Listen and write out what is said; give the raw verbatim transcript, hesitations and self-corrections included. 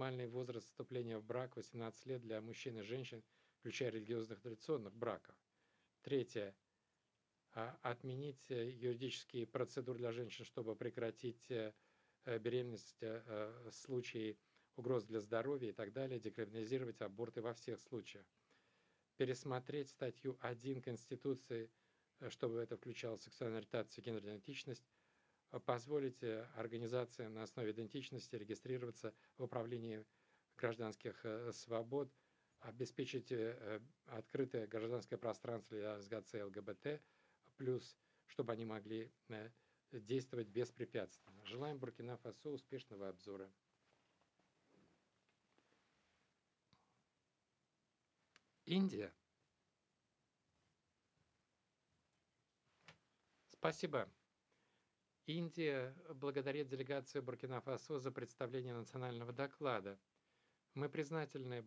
минимальный возраст вступления в брак восемнадцать лет для мужчин и женщин, включая религиозных традиционных браков. Третье. Отменить юридические процедуры для женщин, чтобы прекратить беременность в случае угроз для здоровья и так далее, декриминализировать аборты во всех случаях. Пересмотреть статью один Конституции, чтобы это включало сексуальную ориентацию и гендерную идентичность, позволить организациям на основе идентичности регистрироваться в управлении гражданских свобод, обеспечить открытое гражданское пространство для ЛГБТ и ЛГБТ, плюс, чтобы они могли действовать беспрепятственно. Желаем Буркина-Фасо успешного обзора. Индия. Спасибо. Индия благодарит делегацию Буркина-Фасо за представление национального доклада. Мы признательны